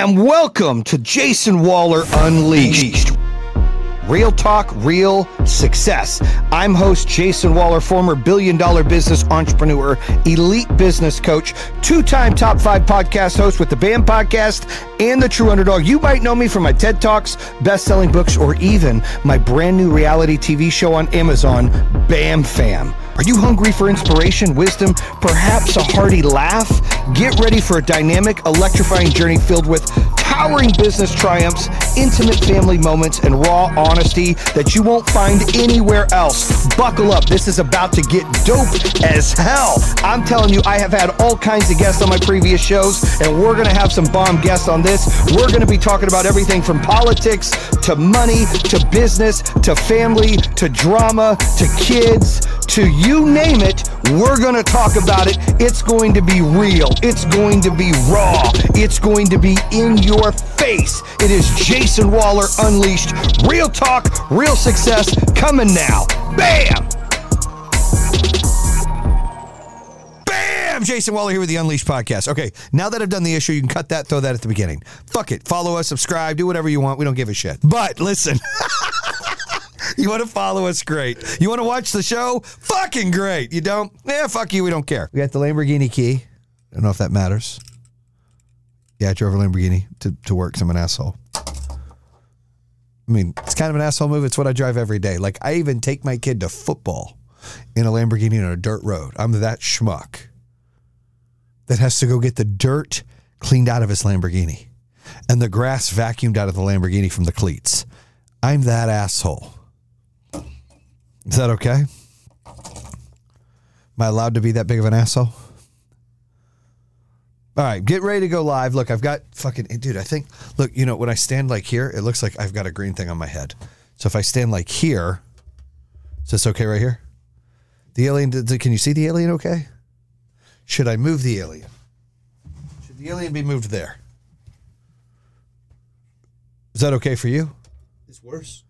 Bam! Welcome to Jason Waller Unleashed. Real talk, real success. I'm host Jason Waller, former billion-dollar business entrepreneur, elite business coach, two-time top 5 podcast host with the BAM podcast and the True Underdog. You might know me from my TED Talks, best-selling books, or even my brand new reality TV show on Amazon, BAM Fam. Are you hungry for inspiration, wisdom, perhaps a hearty laugh? Get ready for a dynamic, electrifying journey filled with towering business triumphs, intimate family moments, and raw honesty that you won't find anywhere else. Buckle up. This is about to get dope as hell. I'm telling you, I have had all kinds of guests on my previous shows, and we're going to have some bomb guests on this. We're going to be talking about everything from politics to money to business to family to drama to kids to you name it. We're going to talk about it. It's going to be real. It's going to be raw. It's going to be in your face. It is Jason Waller Unleashed. Real talk, real success, coming now. Bam! Bam! Jason Waller here with the Unleashed podcast. Okay, now that I've done the issue, you can cut that, throw that at the beginning. Fuck it. Follow us, subscribe, do whatever you want. We don't give a shit. But listen. You want to follow us? Great. You want to watch the show? Fucking great. You don't? Yeah, fuck you. We don't care. We got the Lamborghini key. I don't know if that matters. Yeah, I drove a Lamborghini to work. I'm an asshole. I mean, it's kind of an asshole move. It's what I drive every day. Like, I even take my kid to football in a Lamborghini on a dirt road. I'm that schmuck that has to go get the dirt cleaned out of his Lamborghini and the grass vacuumed out of the Lamborghini from the cleats. I'm that asshole. Is that okay? Am I allowed to be that big of an asshole? All right, get ready to go live. Look, I've got fucking, dude, I think, look, you know, when I stand like here, it looks like I've got a green thing on my head. So if I stand like here, is this okay right here? The alien, can you see the alien okay? Should I move the alien? Should the alien be moved there? Is that okay for you? It's worse.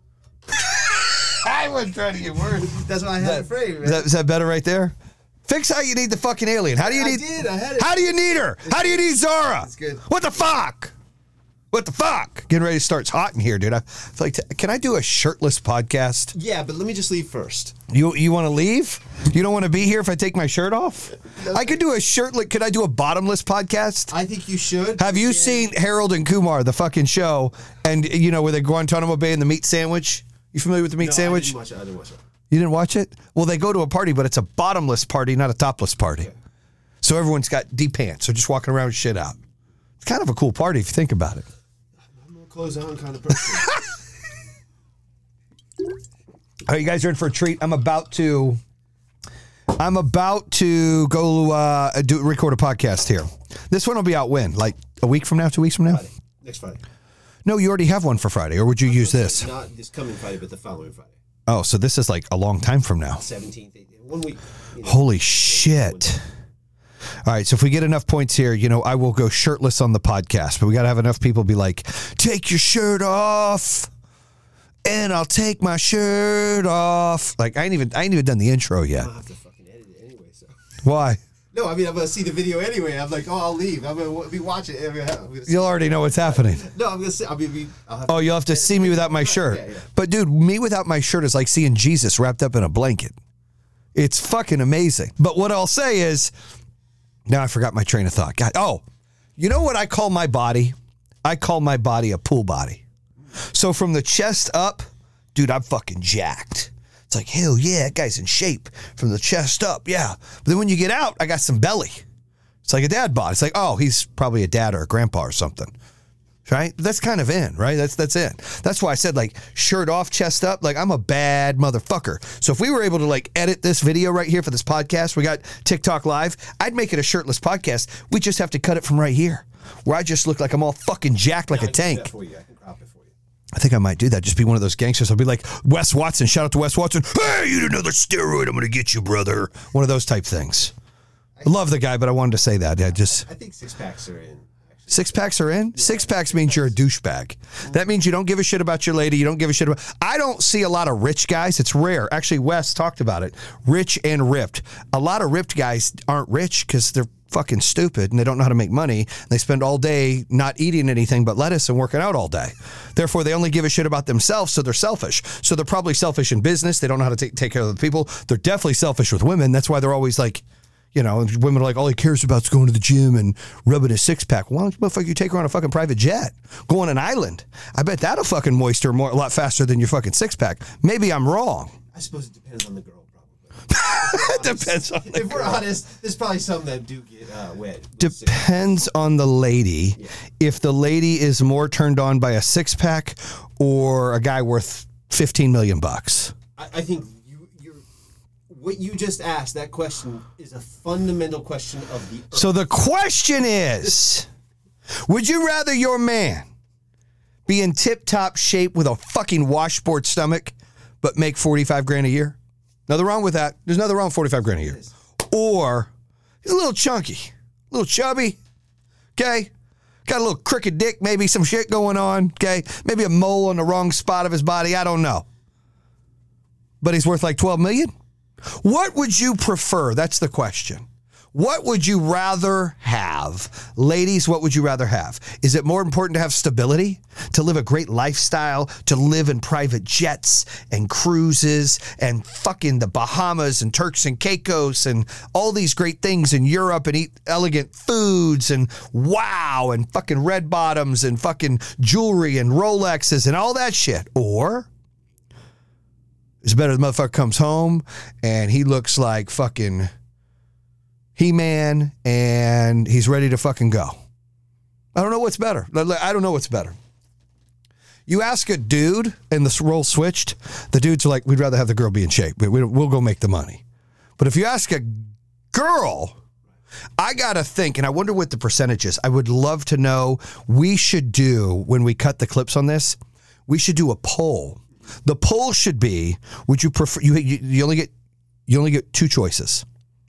I wasn't trying to get worse. That's why I had it framed. Is that better right there? Fix how you need the fucking alien. How do you need? I had it. How do you need her? How do you need Zara? It's good. What the fuck? What the fuck? Getting ready to start. It's hot in here, dude. I feel like, can I do a shirtless podcast? Yeah, but let me just leave first. You want to leave? You don't want to be here if I take my shirt off? I could do a shirtless. Could I do a bottomless podcast? I think you should. Have you seen Harold and Kumar, the fucking show, and you know where they Guantanamo Bay and the meat sandwich? You familiar with the meat sandwich? I didn't watch it. You didn't watch it? Well, they go to a party, but it's a bottomless party, not a topless party. Okay. So everyone's got deep pants. They're just walking around with shit out. It's kind of a cool party if you think about it. I'm a clothes on kind of person. All right, you guys are in for a treat. I'm about to go record a podcast here. This one will be out when? Like a week from now, 2 weeks from now? Friday. Next Friday. No, you already have one for Friday, or would you use this? Not this coming Friday, but the following Friday. Oh, so this is like a long time from now. 17th, 18th, 1 week. You know, holy shit. All right, so if we get enough points here, you know, I will go shirtless on the podcast, but we got to have enough people be like, take your shirt off, and I'll take my shirt off. Like, I ain't even done the intro yet. I'll have to fucking edit it anyway, so. Why? No, I mean, I'm going to see the video anyway. I'm like, I'll leave. I'm going to be watching it. You'll already know what's happening. No, I'm going to see. You'll have to see me without my shirt. Yeah. But, dude, me without my shirt is like seeing Jesus wrapped up in a blanket. It's fucking amazing. But what I'll say is, now I forgot my train of thought. God, you know what I call my body? I call my body a pool body. So from the chest up, dude, I'm fucking jacked. It's like, hell yeah, that guy's in shape. From the chest up, yeah. But then when you get out, I got some belly. It's like a dad bod. It's like, he's probably a dad or a grandpa or something. Right? That's kind of in, right? That's in. That's why I said, like, shirt off, chest up. Like, I'm a bad motherfucker. So if we were able to, like, edit this video right here for this podcast, we got TikTok Live, I'd make it a shirtless podcast. We just have to cut it from right here, where I just look like I'm all fucking jacked like a tank. I can crop it for you. I think I might do that. Just be one of those gangsters. I'll be like, Wes Watson. Shout out to Wes Watson. Hey, you did another steroid. I'm going to get you, brother. One of those type things. I love the guy, but I wanted to say that. I think six packs are in. Six packs are in? Six packs means you're a douchebag. That means you don't give a shit about your lady. You don't give a shit about... I don't see a lot of rich guys. It's rare. Actually, Wes talked about it. Rich and ripped. A lot of ripped guys aren't rich because they're fucking stupid and they don't know how to make money. They spend all day not eating anything but lettuce and working out all day. Therefore, they only give a shit about themselves, so they're selfish. So they're probably selfish in business. They don't know how to take care of the people. They're definitely selfish with women. That's why they're always like... You know, women are like, all he cares about is going to the gym and rubbing his six-pack. Why don't you take her on a fucking private jet? Go on an island. I bet that'll fucking moist her a lot faster than your fucking six-pack. Maybe I'm wrong. I suppose it depends on the girl, probably. It depends on the girl. If we're honest, there's probably some that do get wet. Depends on the lady. Yeah. If the lady is more turned on by a six-pack or a guy worth $15 million. I think... What you just asked, that question is a fundamental question of the earth. So the question is, would you rather your man be in tip-top shape with a fucking washboard stomach but make $45,000 a year? Nothing wrong with that. There's nothing wrong with $45,000 a year. Or he's a little chunky, a little chubby, okay? Got a little crooked dick, maybe some shit going on, okay? Maybe a mole on the wrong spot of his body, I don't know. But he's worth like $12 million? What would you prefer? That's the question. What would you rather have? Ladies, what would you rather have? Is it more important to have stability, to live a great lifestyle, to live in private jets and cruises and fucking the Bahamas and Turks and Caicos and all these great things in Europe and eat elegant foods and wow and fucking red bottoms and fucking jewelry and Rolexes and all that shit? Or... it's better the motherfucker comes home and he looks like fucking He-Man and he's ready to fucking go. I don't know what's better. I don't know what's better. You ask a dude and the role switched, the dudes are like, we'd rather have the girl be in shape. We'll go make the money. But if you ask a girl, I got to think, and I wonder what the percentage is. I would love to know. We should do, when we cut the clips on this, we should do a poll. The poll should be, would you prefer, you only get two choices.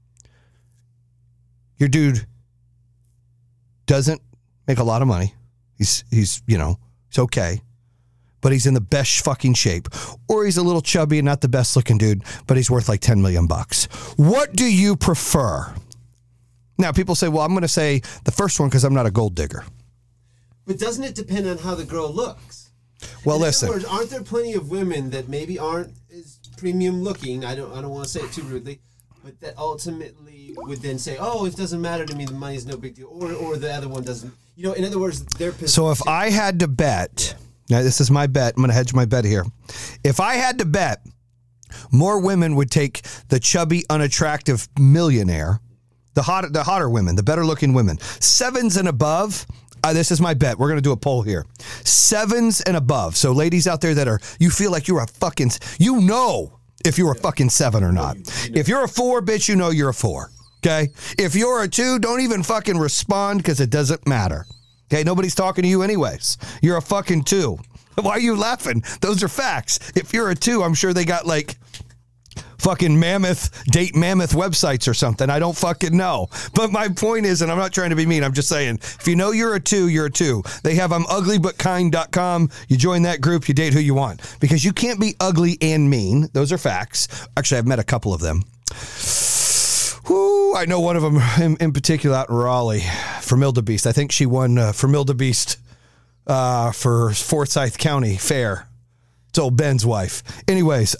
Your dude doesn't make a lot of money. He's it's okay, but he's in the best fucking shape. Or he's a little chubby and not the best looking dude, but he's worth like $10 million. What do you prefer? Now, people say, well, I'm going to say the first one because I'm not a gold digger. But doesn't it depend on how the girl looks? Well, in listen. other words, aren't there plenty of women that maybe aren't as premium looking? I don't want to say it too rudely, but that ultimately would then say, "Oh, it doesn't matter to me. The money's no big deal." Or the other one doesn't. In other words, their position. So if I had to bet, now this is my bet. I'm going to hedge my bet here. If I had to bet, more women would take the chubby, unattractive millionaire, the hotter women, the better looking women, 7s and above. This is my bet. We're going to do a poll here. 7s and above. So ladies out there you feel like you're a fucking, if you're a fucking 7 or not. If you're a 4, bitch, you're a 4. Okay? If you're a 2, don't even fucking respond because it doesn't matter. Okay? Nobody's talking to you anyways. You're a fucking 2. Why are you laughing? Those are facts. If you're a 2, I'm sure they got like fucking mammoth websites or something. I don't fucking know. But my point is, and I'm not trying to be mean, I'm just saying, if you know you're a 2, you're a 2. They have uglyButKind.com. You join that group, you date who you want. Because you can't be ugly and mean. Those are facts. Actually, I've met a couple of them. Whoo, I know one of them in particular out in Raleigh, Formildebeest. I think she won Formildebeest for Forsyth County Fair. It's old Ben's wife. Anyways,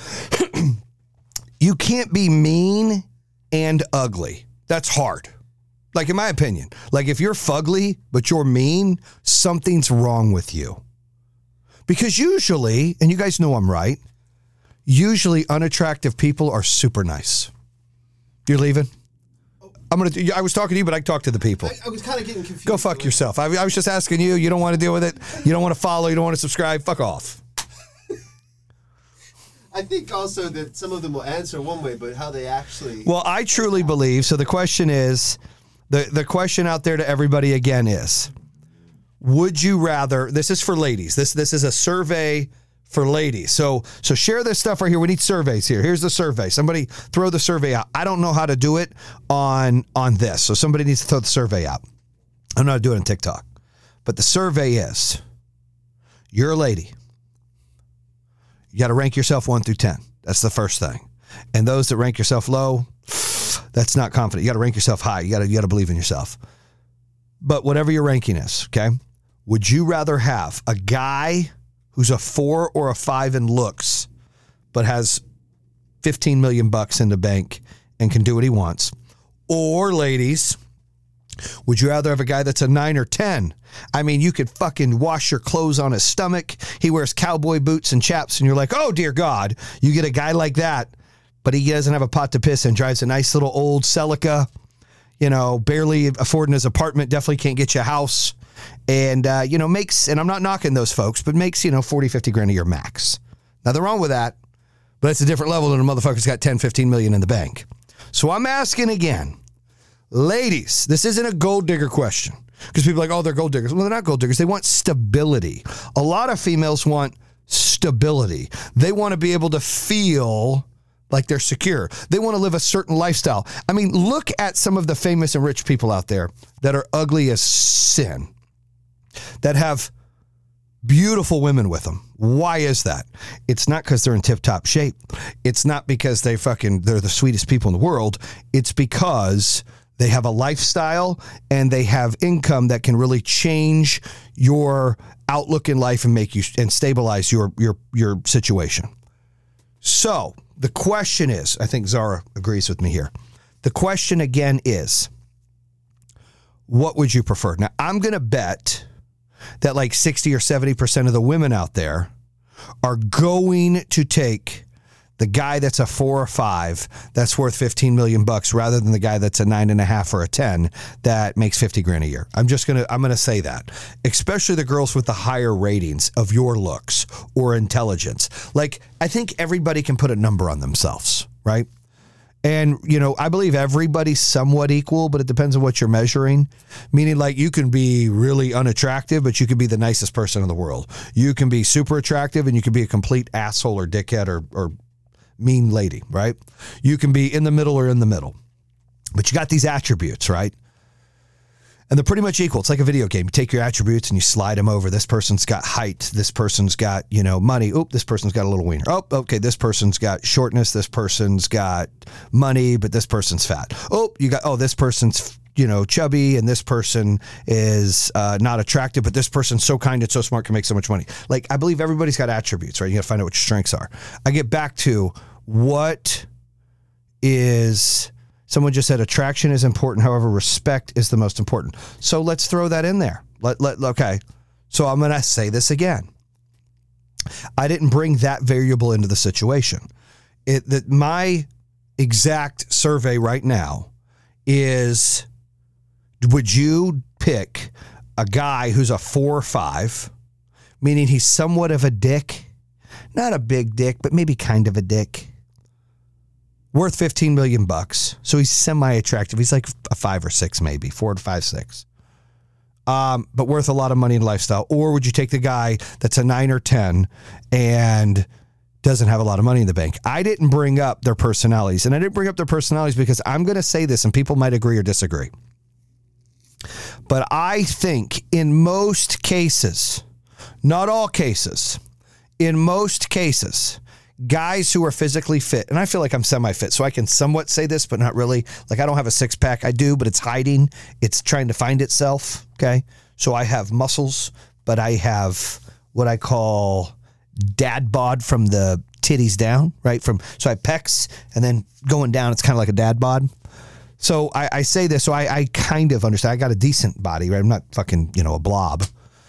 you can't be mean and ugly. That's hard. Like, in my opinion. Like, if you're fugly, but you're mean, something's wrong with you. Because usually, and you guys know I'm right, usually unattractive people are super nice. You're leaving? I was talking to you, but I talk to the people. I was kind of getting confused. Go fuck yourself. I was just asking you. You don't want to deal with it. You don't want to follow. You don't want to subscribe. Fuck off. I think also that some of them will answer one way, but how they actually... Well, I truly believe, so the question is, the question out there to everybody again is, would you rather, this is for ladies, this is a survey for ladies, so share this stuff right here. We need surveys here. Here's the survey. Somebody throw the survey out. I don't know how to do it on this, so somebody needs to throw the survey out. I'm not doing it on TikTok. But the survey is, you're a lady. You got to rank yourself 1 through 10. That's the first thing. And those that rank yourself low, that's not confident. You got to rank yourself high. You got to believe in yourself. But whatever your ranking is, okay? Would you rather have a guy who's a 4 or a 5 in looks, but has $15 million in the bank and can do what he wants? Or, ladies, would you rather have a guy that's a 9 or 10? I mean, you could fucking wash your clothes on his stomach. He wears cowboy boots and chaps, and you're like, oh, dear God. You get a guy like that, but he doesn't have a pot to piss and drives a nice little old Celica, barely affording his apartment, definitely can't get you a house. And, makes, and I'm not knocking those folks, but makes, 40, 50 grand a year max. Nothing wrong with that, but it's a different level than a motherfucker's got 10, 15 million in the bank. So I'm asking again, ladies, this isn't a gold digger question because people are like, oh, they're gold diggers. Well, they're not gold diggers. They want stability. A lot of females want stability. They want to be able to feel like they're secure. They want to live a certain lifestyle. I mean, look at some of the famous and rich people out there that are ugly as sin, that have beautiful women with them. Why is that? It's not because they're in tip-top shape. It's not because they're the sweetest people in the world. It's because they have a lifestyle and they have income that can really change your outlook in life and make you and stabilize your situation. So the question is, I think Zara agrees with me here. The question again is, what would you prefer? Now, I'm going to bet that like 60 or 70% of the women out there are going to take the guy that's a 4 or 5 that's worth $15 million rather than the guy that's a 9.5 or a 10 that makes 50 grand a year. I'm going to say that, especially the girls with the higher ratings of your looks or intelligence. Like, I think everybody can put a number on themselves, right? And, I believe everybody's somewhat equal, but it depends on what you're measuring. Meaning, like, you can be really unattractive, but you can be the nicest person in the world. You can be super attractive, and you can be a complete asshole or dickhead or mean lady, right? You can be in the middle or in the middle. But you got these attributes, right? And they're pretty much equal. It's like a video game. You take your attributes and you slide them over. This person's got height. This person's got, money. Oop, this person's got a little wiener. Oh, okay, this person's got shortness. This person's got money, but this person's fat. This person's, chubby, and this person is not attractive, but this person's so kind and so smart, can make so much money. Like, I believe everybody's got attributes, right? You got to find out what your strengths are. I get back to what is... Someone just said attraction is important. However, respect is the most important. So let's throw that in there. Okay. So I'm going to say this again. I didn't bring that variable into the situation. My exact survey right now is, would you pick a guy who's a 4 or 5, meaning he's somewhat of a dick, not a big dick, but maybe kind of a dick, worth $15 million. So he's semi-attractive. He's like a 5 or 6, maybe 4 to 5, 6. But worth a lot of money in lifestyle. Or would you take the guy that's a 9 or 10 and doesn't have a lot of money in the bank? I didn't bring up their personalities. And I didn't bring up their personalities because I'm going to say this and people might agree or disagree. But I think in most cases, not all cases, in most cases, guys who are physically fit, and I feel like I'm semi-fit, so I can somewhat say this, but not really. Like, I don't have a six-pack. I do, but it's hiding. It's trying to find itself, okay? So I have muscles, but I have what I call dad bod from the titties down, right? So I have pecs, and then going down, it's kind of like a dad bod. So I say this, so I kind of understand. I got a decent body, right? I'm not fucking, a blob.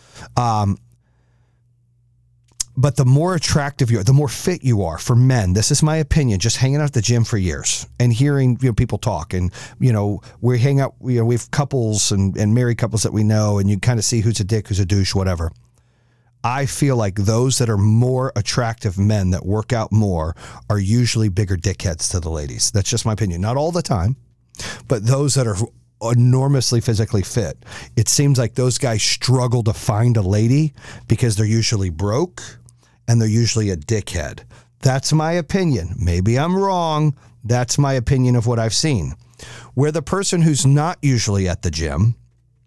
But the more attractive you are, the more fit you are for men. This is my opinion, just hanging out at the gym for years and hearing people talk. And, we hang out, we have couples and married couples that we know, and you kind of see who's a dick, who's a douche, whatever. I feel like those that are more attractive men that work out more are usually bigger dickheads to the ladies. That's just my opinion. Not all the time, but those that are enormously physically fit, it seems like those guys struggle to find a lady because they're usually broke and they're usually a dickhead. That's my opinion. Maybe I'm wrong. That's my opinion of what I've seen. Where the person who's not usually at the gym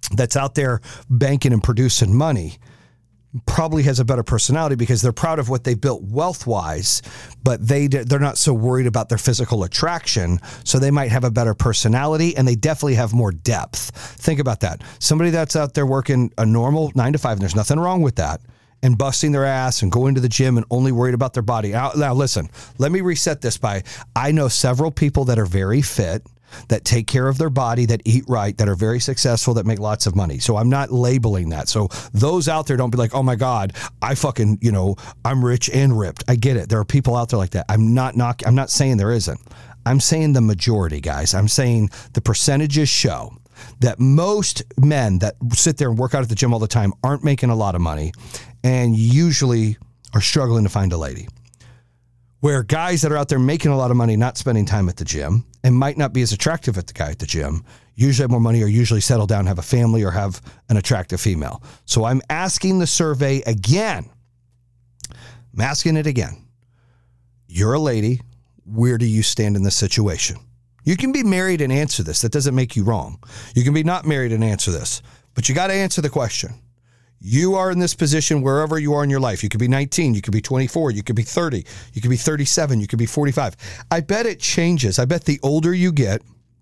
that's out there banking and producing money probably has a better personality because they're proud of what they built wealth-wise, but they're not so worried about their physical attraction, so they might have a better personality, and they definitely have more depth. Think about that. Somebody that's out there working a normal 9 to 5, and there's nothing wrong with that, and busting their ass and going to the gym and only worried about their body. Now listen, let me reset this I know several people that are very fit, that take care of their body, that eat right, that are very successful, that make lots of money. So I'm not labeling that. So those out there, don't be like, oh my God, I fucking, I'm rich and ripped. I get it. There are people out there like that. I'm not saying there isn't. I'm saying the majority, guys. I'm saying the percentages show that most men that sit there and work out at the gym all the time aren't making a lot of money and usually are struggling to find a lady. Where guys that are out there making a lot of money, not spending time at the gym, and might not be as attractive as the guy at the gym, usually have more money or usually settle down, have a family, or have an attractive female. So I'm asking the survey again. I'm asking it again. You're a lady. Where do you stand in this situation? You can be married and answer this. That doesn't make you wrong. You can be not married and answer this. But you got to answer the question. You are in this position wherever you are in your life. You could be 19, you could be 24, you could be 30, you could be 37, you could be 45. I bet it changes. I bet the older you get,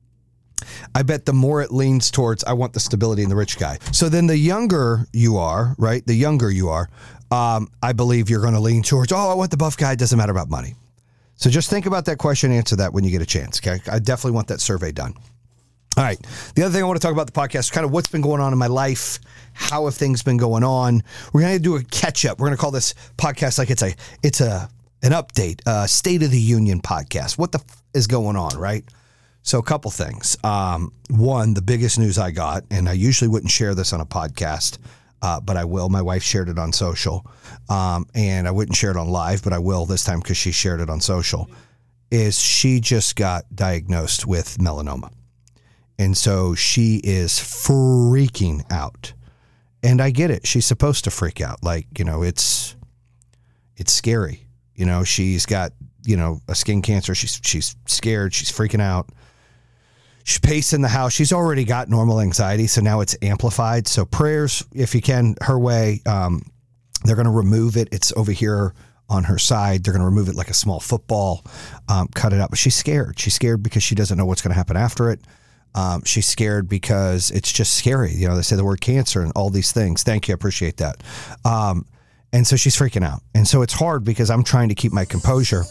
I bet the more it leans towards, I want the stability in the rich guy. So then the younger you are, right? The younger you are, I believe you're going to lean towards, I want the buff guy. It doesn't matter about money. So just think about that question, answer that when you get a chance. Okay. I definitely want that survey done. All right. The other thing I want to talk about the podcast is kind of what's been going on in my life. How have things been going on? We're going to do a catch up. We're going to call this podcast like it's an update, State of the Union podcast. What the is going on, right? So a couple things. One, the biggest news I got, and I usually wouldn't share this on a podcast, but I will. My wife shared it on social, and I wouldn't share it on live, but I will this time because she shared it on social, is she just got diagnosed with melanoma. And so she is freaking out. And I get it. She's supposed to freak out. Like, it's scary. She's got, a skin cancer. She's scared. She's freaking out. She's pacing the house. She's already got normal anxiety, so now it's amplified. So prayers, if you can, her way. They're going to remove it. It's over here on her side. They're going to remove it like a small football, cut it out. But she's scared. She's scared because she doesn't know what's going to happen after it. She's scared because it's just scary. They say the word cancer and all these things. Thank you. I appreciate that. And so she's freaking out. And so it's hard because I'm trying to keep my composure.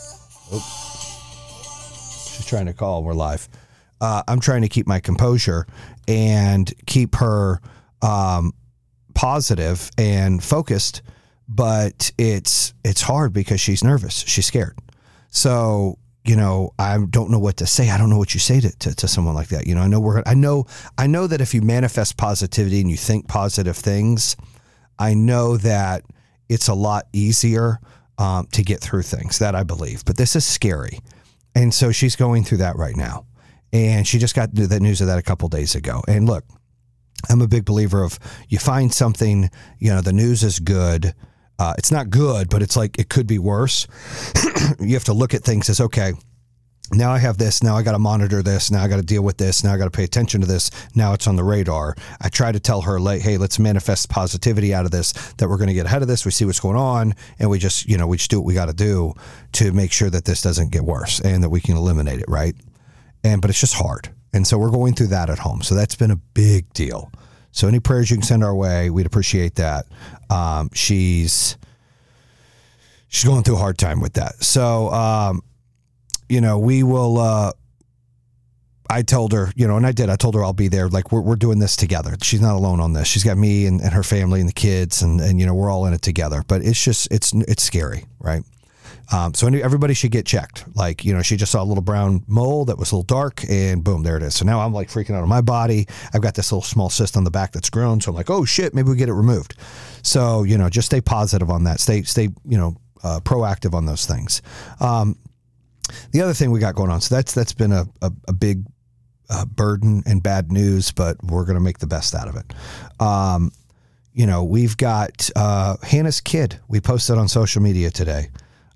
Oops. She's trying to call. We're live. I'm trying to keep my composure and keep her positive and focused, but it's hard because she's nervous. She's scared. So, I don't know what to say. I don't know what you say to someone like that. I know that if you manifest positivity and you think positive things, I know that it's a lot easier to get through things. That I believe. But this is scary. And so she's going through that right now. And she just got the news of that a couple days ago. And look, I'm a big believer of you find something, the news is good. It's not good, but it's like it could be worse. You have to look at things as, okay, now I have this. Now I got to monitor this. Now I got to deal with this. Now I got to pay attention to this. Now it's on the radar. I try to tell her, like, hey, let's manifest positivity out of this, that we're going to get ahead of this. We see what's going on, and we just do what we got to do to make sure that this doesn't get worse and that we can eliminate it, right? But it's just hard. And so we're going through that at home. So that's been a big deal. So any prayers you can send our way, we'd appreciate that. She's going through a hard time with that. So, we will, I told her, and I told her I'll be there. Like we're doing this together. She's not alone on this. She's got me and her family and the kids and we're all in it together, but it's just, it's scary. Right. So everybody should get checked. Like, she just saw a little brown mole that was a little dark and boom, there it is. So now I'm like freaking out on my body. I've got this little small cyst on the back that's grown. So I'm like, oh shit, maybe we get it removed. So, just stay positive on that. Stay, proactive on those things. The other thing we got going on, so that's been a big burden and bad news, but we're going to make the best out of it. We've got Hannah's kid. We posted on social media today.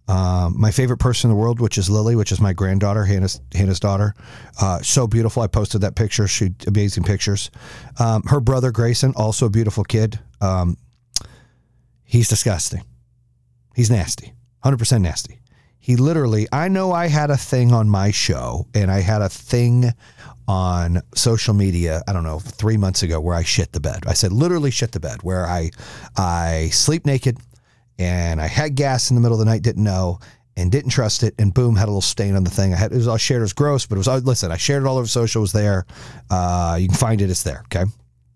My favorite person in the world, which is Lily, which is my granddaughter, Hannah's daughter. So beautiful. I posted that picture. She amazing pictures. Her brother, Grayson, also a beautiful kid. He's disgusting. He's nasty. 100% nasty. He literally, I know I had a thing on my show and I had a thing on social media, I don't know, 3 months ago where I shit the bed. I said literally shit the bed, where I sleep naked and I had gas in the middle of the night, didn't know and didn't trust it, and boom, had a little stain on the thing. I shared it was gross, but it was, listen, I shared it all over social, it was there. You can find it, it's there, okay?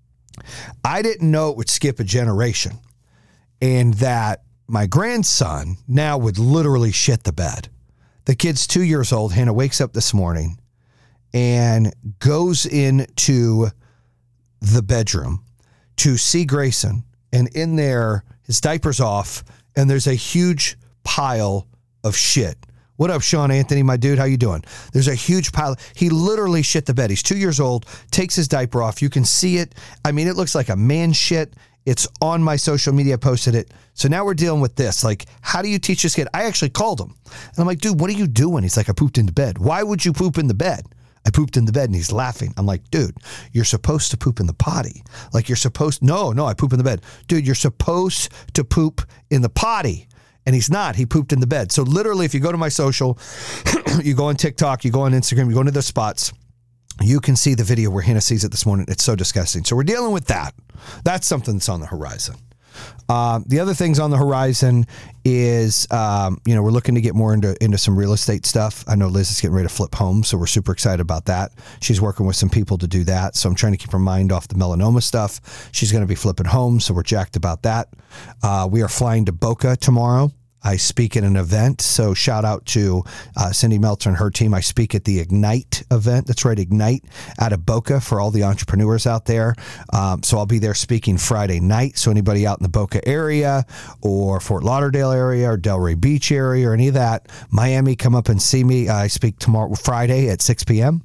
I didn't know it would skip a generation and that my grandson now would literally shit the bed. The kid's 2 years old. Hannah wakes up this morning and goes into the bedroom to see Grayson. And in there, his diaper's off, and there's a huge pile of shit. What up, Sean Anthony, my dude? How you doing? There's a huge pile. He literally shit the bed. He's 2 years old, takes his diaper off. You can see it. I mean, it looks like a man shit. It's on my social media. I posted it. So now we're dealing with this. Like, how do you teach this kid? I actually called him. And I'm like, dude, what are you doing? He's like, I pooped in the bed. Why would you poop in the bed? I pooped in the bed, and he's laughing. I'm like, dude, you're supposed to poop in the potty. Like, you're supposed, no, I poop in the bed. Dude, you're supposed to poop in the potty. And he's not. He pooped in the bed. So literally, if you go to my social, you go on TikTok, you go on Instagram, you go into the spots, you can see the video where Hannah sees it this morning. It's so disgusting. So we're dealing with that. That's something that's on the horizon. The other things on the horizon is, we're looking to get more into some real estate stuff. I know Liz is getting ready to flip homes, so we're super excited about that. She's working with some people to do that. So I'm trying to keep her mind off the melanoma stuff. She's going to be flipping homes, so we're jacked about that. We are flying to Boca tomorrow. I speak at an event, so shout out to Cindy Meltzer and her team. I speak at the Ignite event. That's right, Ignite out of Boca for all the entrepreneurs out there. So I'll be there speaking Friday night. So anybody out in the Boca area or Fort Lauderdale area or Delray Beach area or any of that, Miami, come up and see me. I speak tomorrow, Friday at 6 p.m.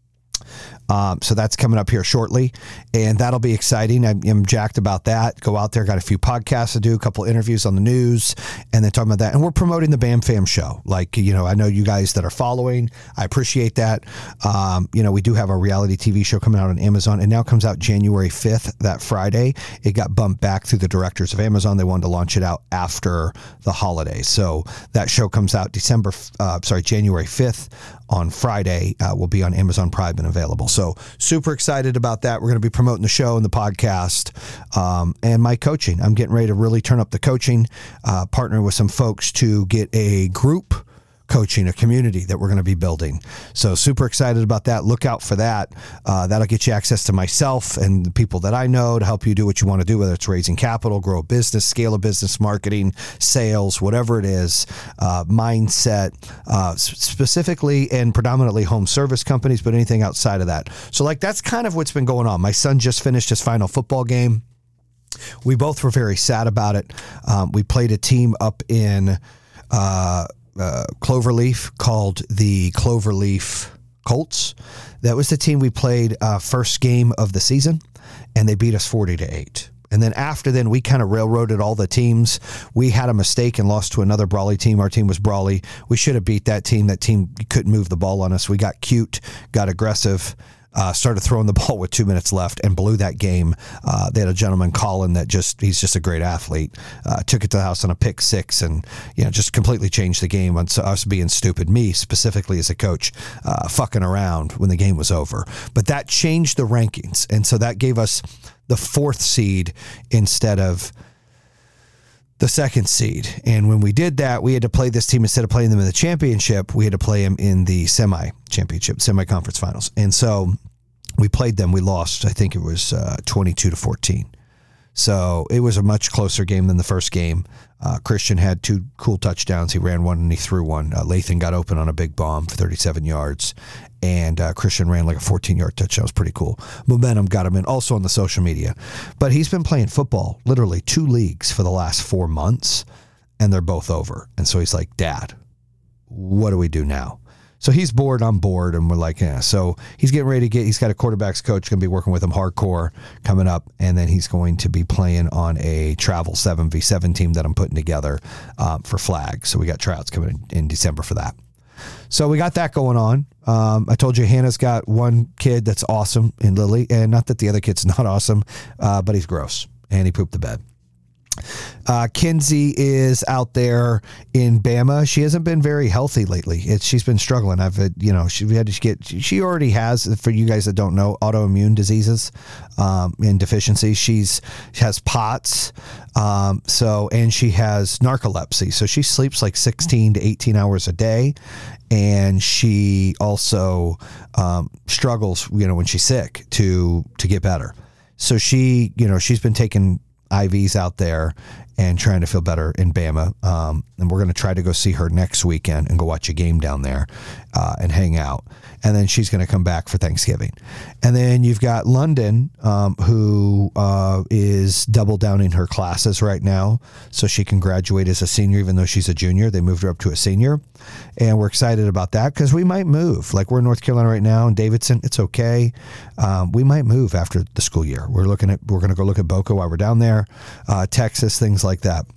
So that's coming up here shortly, and that'll be exciting. I'm jacked about that. Go out there, got a few podcasts to do, a couple interviews on the news, and then talking about that. And we're promoting the Bam Fam show. Like, I know you guys that are following. I appreciate that. We do have a reality TV show coming out on Amazon. It now comes out January 5th, that Friday. It got bumped back through the directors of Amazon. They wanted to launch it out after the holidays. So that show comes out January 5th on Friday. Will be on Amazon Prime and available. So super excited about that. We're going to be promoting the show and the podcast and my coaching. I'm getting ready to really turn up the coaching, partner with some folks to get a group coaching, a community that we're going to be building. So super excited about that. Look out for that. That'll get you access to myself and the people that I know to help you do what you want to do, whether it's raising capital, grow a business, scale a business, marketing, sales, whatever it is, mindset, specifically and predominantly home service companies, but anything outside of that. So that's kind of what's been going on. My son just finished his final football game. We both were very sad about it. We played a team up in Cloverleaf called the Cloverleaf Colts. That was the team we played first game of the season, and they beat us 40-8. And then after then, we kind of railroaded all the teams. We had a mistake and lost to another Brawley team. Our team was Brawley. We should have beat that team. That team couldn't move the ball on us. We got cute, got aggressive, started throwing the ball with 2 minutes left and blew that game. They had a gentleman, Colin, he's just a great athlete. Took it to the house on a pick six and, just completely changed the game on us being stupid. Me specifically as a coach, fucking around when the game was over. But that changed the rankings. And so that gave us the 4th seed instead of the 2nd seed. And when we did that, we had to play this team instead of playing them in the championship. We had to play them in the semi-conference finals. And so we played them. We lost, I think it was 22-14. So it was a much closer game than the first game. Christian had 2 cool touchdowns. He ran one and he threw one. Lathan got open on a big bomb for 37 yards. And Christian ran like a 14-yard touchdown. It was pretty cool. Momentum got him in, also on the social media. But he's been playing football, literally 2 leagues for the last 4 months, and they're both over. And so he's like, Dad, what do we do now? So he's bored, I'm bored, and we're like, yeah. So he's getting ready to he's got a quarterbacks coach going to be working with him hardcore coming up, and then he's going to be playing on a travel 7v7 team that I'm putting together for flag. So we got tryouts coming in December for that. So we got that going on. I told you Hannah's got one kid that's awesome in Lily, and not that the other kid's not awesome, but he's gross, and he pooped the bed. Kinsey is out there in Bama. She hasn't been very healthy lately. She's been struggling. She already has, for you guys that don't know, autoimmune diseases and deficiencies. She has POTS. And she has narcolepsy. So she sleeps like 16 to 18 hours a day. And she also struggles, when she's sick to get better. So she's been taking IVs out there and trying to feel better in Bama. And we're going to try to go see her next weekend and go watch a game down there and hang out. And then she's going to come back for Thanksgiving. And then you've got London, who is double down in her classes right now. So she can graduate as a senior, even though she's a junior. They moved her up to a senior. And we're excited about that because we might move. Like, we're in North Carolina right now in Davidson. It's okay. We might move after the school year. We're going to go look at Boca while we're down there, Texas, things like that.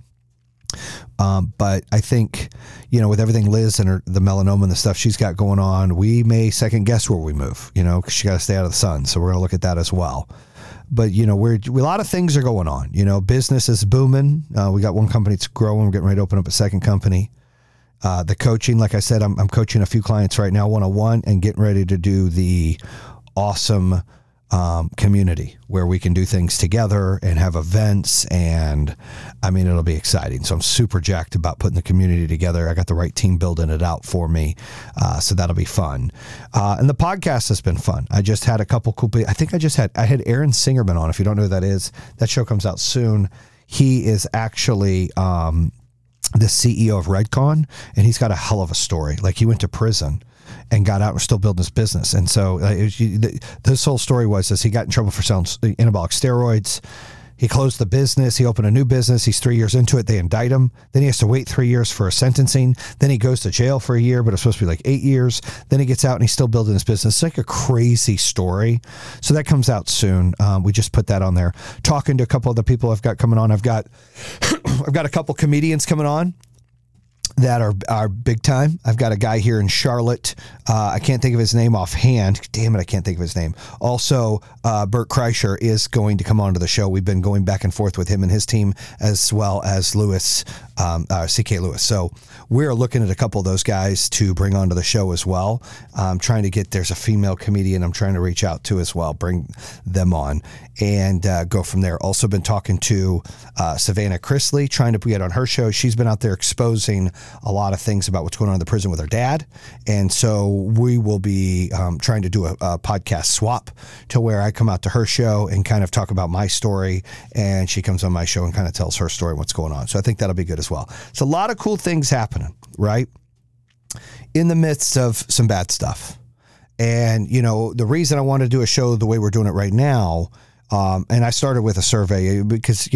But I think, with everything Liz and the melanoma and the stuff she's got going on, we may second guess where we move, because she got to stay out of the sun. So we're going to look at that as well. But, a lot of things are going on. Business is booming. We got one company that's growing. We're getting ready to open up a second company. The coaching, like I said, I'm coaching a few clients right now, one-on-one, and getting ready to do the awesome community where we can do things together and have events, and it'll be exciting. So I'm super jacked about putting the community together. I got the right team building it out for me, so that'll be fun. And the podcast has been fun. I just had a couple cool. I had Aaron Singerman on. If you don't know who that is, that show comes out soon. He is actually the CEO of Redcon, and he's got a hell of a story. Like, he went to prison and got out and still building his business. And so this whole story was he got in trouble for selling anabolic steroids. He closed the business. He opened a new business. He's 3 years into it. They indict him. Then he has to wait 3 years for a sentencing. Then he goes to jail for a year, but it's supposed to be like 8 years. Then he gets out and he's still building his business. It's like a crazy story. So that comes out soon. We just put that on there. Talking to a couple of the people I've got coming on. I've got a couple comedians coming on that are big time. I've got a guy here in Charlotte. I can't think of his name offhand. Damn it, I can't think of his name. Also, Bert Kreischer is going to come onto the show. We've been going back and forth with him and his team, as well as Lewis, CK Lewis. So we're looking at a couple of those guys to bring onto the show as well. I'm trying to there's a female comedian I'm trying to reach out to as well, bring them on and go from there. Also been talking to Savannah Chrisley, trying to get on her show. She's been out there exposing a lot of things about what's going on in the prison with her dad. And so we will be trying to do a podcast swap to where I come out to her show and kind of talk about my story, and she comes on my show and kind of tells her story and what's going on. So I think that'll be good as well. It's a lot of cool things happening, right? In the midst of some bad stuff. And, the reason I want to do a show the way we're doing it right now, and I started with a survey because,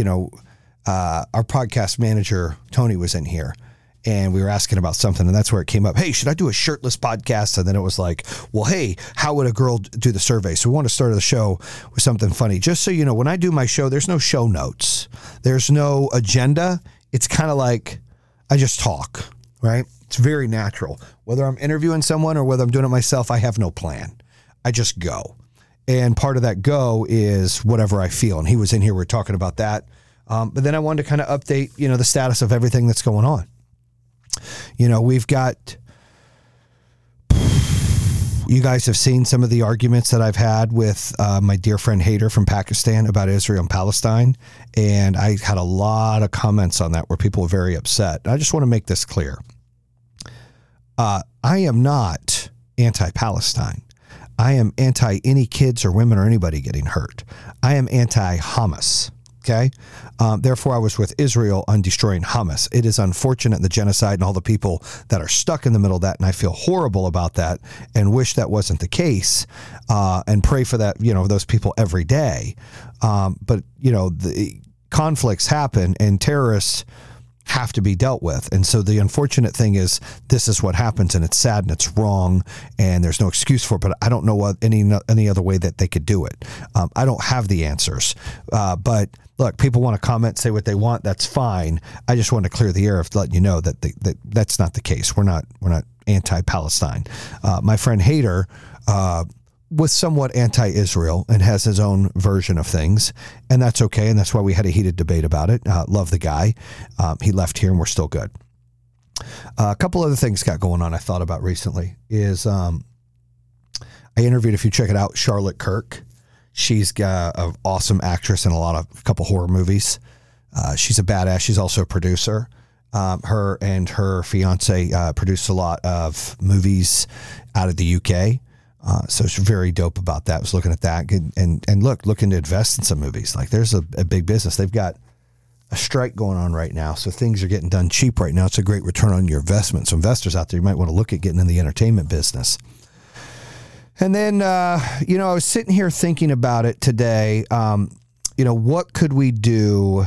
our podcast manager, Tony, was in here. And we were asking about something, and that's where it came up. Hey, should I do a shirtless podcast? And then it was like, well, hey, how would a girl do the survey? So we want to start the show with something funny. Just so you know, when I do my show, there's no show notes. There's no agenda. It's kind of like I just talk, right? It's very natural. Whether I'm interviewing someone or whether I'm doing it myself, I have no plan. I just go. And part of that go is whatever I feel. And he was in here, we're talking about that. But then I wanted to kind of update, the status of everything that's going on. We've got, you guys have seen some of the arguments that I've had with my dear friend Haider from Pakistan about Israel and Palestine. And I had a lot of comments on that where people were very upset. I just want to make this clear. I am not anti-Palestine. I am anti any kids or women or anybody getting hurt. I am anti-Hamas. Okay. Therefore, I was with Israel on destroying Hamas. It is unfortunate, the genocide and all the people that are stuck in the middle of that. And I feel horrible about that and wish that wasn't the case, and pray for that, those people every day. But the conflicts happen, and terrorists have to be dealt with. And so the unfortunate thing is this is what happens, and it's sad and it's wrong and there's no excuse for it, but I don't know what any other way that they could do it. I don't have the answers. But look, people want to comment, say what they want. That's fine. I just want to clear the air of letting you know that that's not the case. We're not anti-Palestine. My friend Hader, was somewhat anti-Israel and has his own version of things, and that's okay, and that's why we had a heated debate about it. Love the guy. He left here, and we're still good. A couple other things got going on I thought about recently is I interviewed, if you check it out, Charlotte Kirk. She's got an awesome actress in a couple horror movies. She's a badass. She's also a producer. Her and her fiance produced a lot of movies out of the UK. So it's very dope about that. I was looking at that and looking to invest in some movies. Like there's a big business. They've got a strike going on right now. So things are getting done cheap right now. It's a great return on your investment. So investors out there, you might want to look at getting in the entertainment business. And then, I was sitting here thinking about it today. What could we do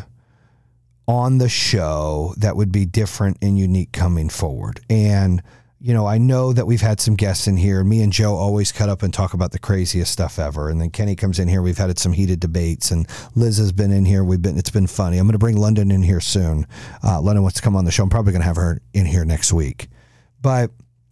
on the show that would be different and unique coming forward? And I know that we've had some guests in here. Me and Joe always cut up and talk about the craziest stuff ever. And then Kenny comes in here. We've had some heated debates, and Liz has been in here. It's been funny. I'm going to bring London in here soon. London wants to come on the show. I'm probably going to have her in here next week. But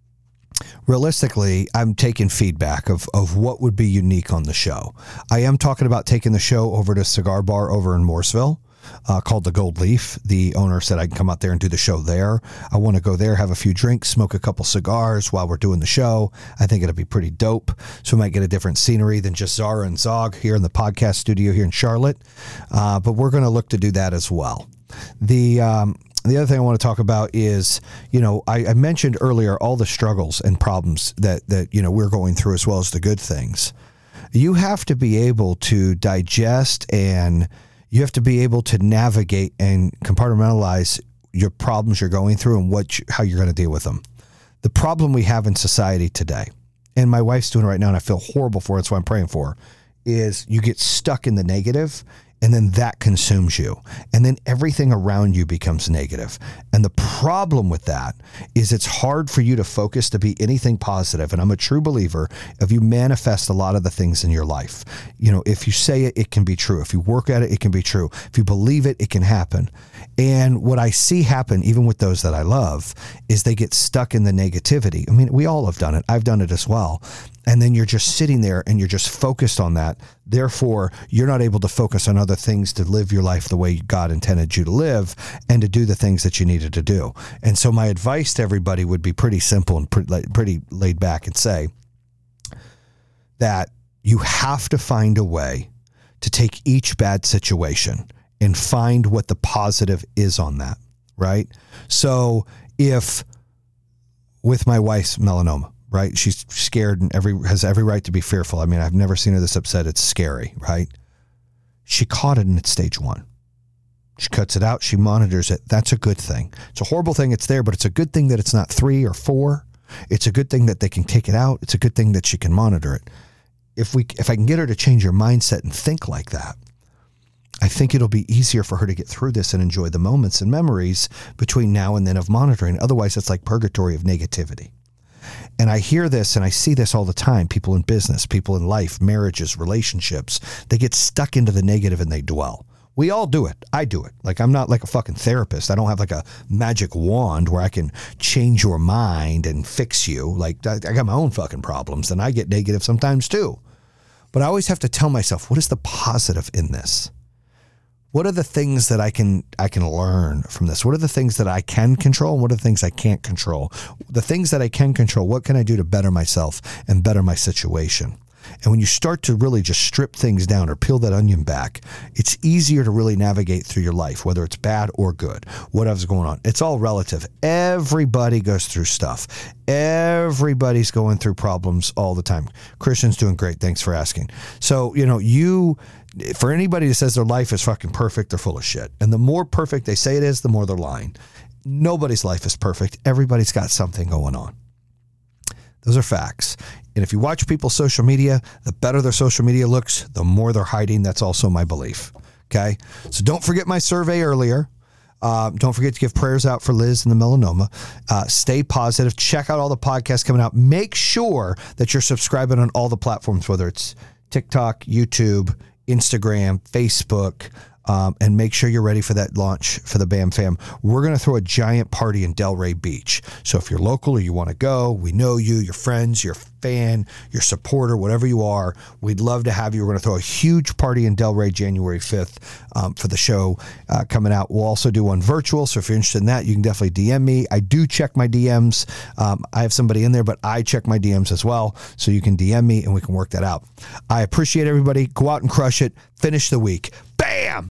realistically, I'm taking feedback of what would be unique on the show. I am talking about taking the show over to Cigar Bar over in Morrisville. Called the Gold Leaf. The owner said I can come out there and do the show there. I want to go there, have a few drinks, smoke a couple cigars while we're doing the show. I think it'll be pretty dope. So we might get a different scenery than just Zara and Zog here in the podcast studio here in Charlotte. But we're going to look to do that as well. The other thing I want to talk about is, I mentioned earlier all the struggles and problems that we're going through, as well as the good things. You have to be able to digest, and you have to be able to navigate and compartmentalize your problems you're going through and how you're going to deal with them. The problem we have in society today, and my wife's doing it right now, and I feel horrible for it, that's why I'm praying for her, is you get stuck in the negative, and then that consumes you. And then everything around you becomes negative. And the problem with that is it's hard for you to focus to be anything positive. And I'm a true believer, if you manifest a lot of the things in your life, if you say it, it can be true. If you work at it, it can be true. If you believe it, it can happen. And what I see happen, even with those that I love, is they get stuck in the negativity. I mean, we all have done it. I've done it as well. And then you're just sitting there and you're just focused on that. Therefore, you're not able to focus on other things to live your life the way God intended you to live and to do the things that you needed to do. And so my advice to everybody would be pretty simple and pretty laid back, and say that you have to find a way to take each bad situation and find what the positive is on that, right? So if with my wife's melanoma, right? She's scared and has every right to be fearful. I mean, I've never seen her this upset. It's scary, right? She caught it and it's stage 1. She cuts it out. She monitors it. That's a good thing. It's a horrible thing it's there, but it's a good thing that it's not 3 or 4. It's a good thing that they can take it out. It's a good thing that she can monitor it. If I can get her to change her mindset and think like that, I think it'll be easier for her to get through this and enjoy the moments and memories between now and then of monitoring. Otherwise, it's like purgatory of negativity. And I hear this and I see this all the time. People in business, people in life, marriages, relationships, they get stuck into the negative and they dwell. We all do it. I do it. Like, I'm not like a fucking therapist. I don't have like a magic wand where I can change your mind and fix you. Like, I got my own fucking problems and I get negative sometimes too. But I always have to tell myself, what is the positive in this? What are the things that I can learn from this? What are the things that I can control? And what are the things I can't control? The things that I can control, what can I do to better myself and better my situation? And when you start to really just strip things down or peel that onion back, it's easier to really navigate through your life, whether it's bad or good, whatever's going on. It's all relative. Everybody goes through stuff. Everybody's going through problems all the time. Christian's doing great. Thanks for asking. So, for anybody that says their life is fucking perfect, they're full of shit. And the more perfect they say it is, the more they're lying. Nobody's life is perfect. Everybody's got something going on. Those are facts. And if you watch people's social media, the better their social media looks, the more they're hiding. That's also my belief. Okay. So don't forget my survey earlier. Don't forget to give prayers out for Liz and the melanoma. Stay positive. Check out all the podcasts coming out. Make sure that you're subscribing on all the platforms, whether it's TikTok, YouTube, Instagram, Facebook, and make sure you're ready for that launch for the BAM Fam. We're going to throw a giant party in Delray Beach. So if you're local or you want to go, we know you, your friends, your fan, your supporter, whatever you are, we'd love to have you. We're going to throw a huge party in Delray January 5th for the show coming out. We'll also do one virtual. So if you're interested in that, you can definitely DM me. I do check my DMs. I have somebody in there, but I check my DMs as well. So you can DM me and we can work that out. I appreciate everybody. Go out and crush it. Finish the week. Bam!